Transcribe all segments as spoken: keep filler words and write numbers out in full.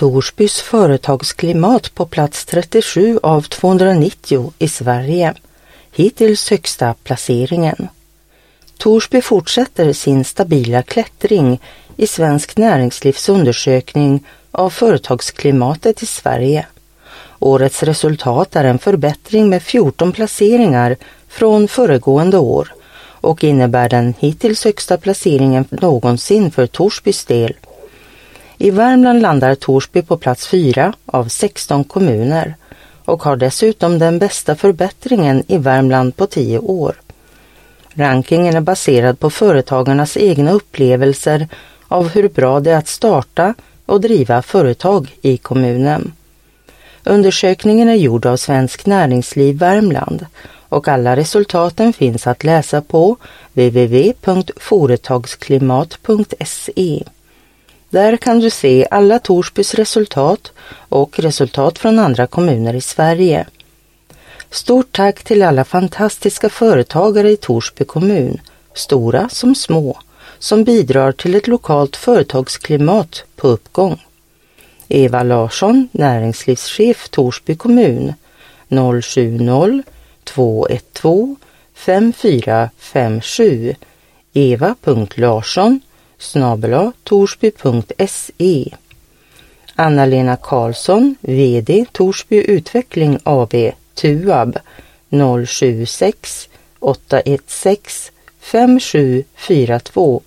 Torsbys företagsklimat på plats trettiosju av tvåhundranittio i Sverige. Hittills högsta placeringen. Torsby fortsätter sin stabila klättring i Svensk Näringslivs undersökning av företagsklimatet i Sverige. Årets resultat är en förbättring med fjorton placeringar från föregående år och innebär den hittills högsta placeringen någonsin för Torsbys del. I Värmland landar Torsby på plats fyra av sexton kommuner och har dessutom den bästa förbättringen i Värmland på tio år. Rankingen är baserad på företagarnas egna upplevelser av hur bra det är att starta och driva företag i kommunen. Undersökningen är gjord av Svensk Näringsliv Värmland och alla resultaten finns att läsa på w w w punkt företagsklimat punkt se. Där kan du se alla Torsbys resultat och resultat från andra kommuner i Sverige. Stort tack till alla fantastiska företagare i Torsby kommun, stora som små, som bidrar till ett lokalt företagsklimat på uppgång. Eva Larsson, näringslivschef Torsby kommun, noll sju noll två ett två fem fyra fem sju, eva punkt larsson snabel-a torsby punkt se. Anna-Lena Karlsson, V D Torsby Utveckling A B, Tuab, noll sju sex åtta ett sex fem sju fyra två.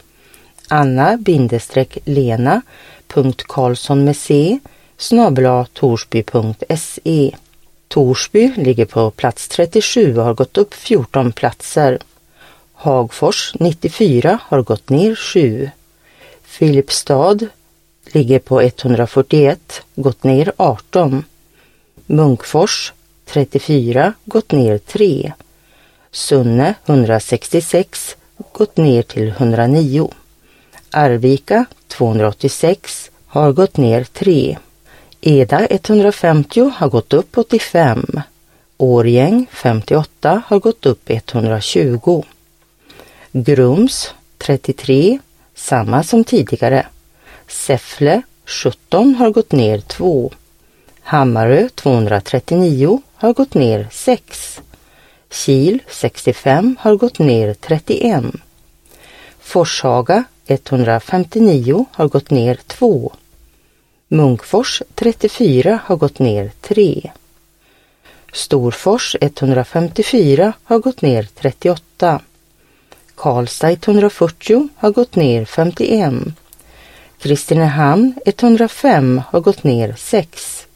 Anna-Lena punkt Karlsson med C snabel-a torsby punkt se. Torsby ligger på plats trettiosju och har gått upp fjorton platser. Hagfors nittiofyra har gått ner sju. Filipstad ligger på etthundrafyrtioett, gått ner arton. Munkfors trettiofyra, gått ner tre. Sunne etthundrasextiosex, gått ner till etthundranio. Arvika tvåhundraåttiosex har gått ner tre. Eda etthundrafemtio har gått upp åttiofem. Årgäng femtioåtta har gått upp etthundratjugo. Grums trettiotre, samma som tidigare. Säffle sjutton har gått ner två. Hammarö tvåhundratrettionio har gått ner sex. Kil sextiofem har gått ner trettioen. Forshaga etthundrafemtionio har gått ner två. Munkfors trettiofyra har gått ner tre. Storfors etthundrafemtiofyra har gått ner trettioåtta. Karlstad etthundrafyrtio har gått ner femtioen. Kristinehamn etthundrafem har gått ner sex.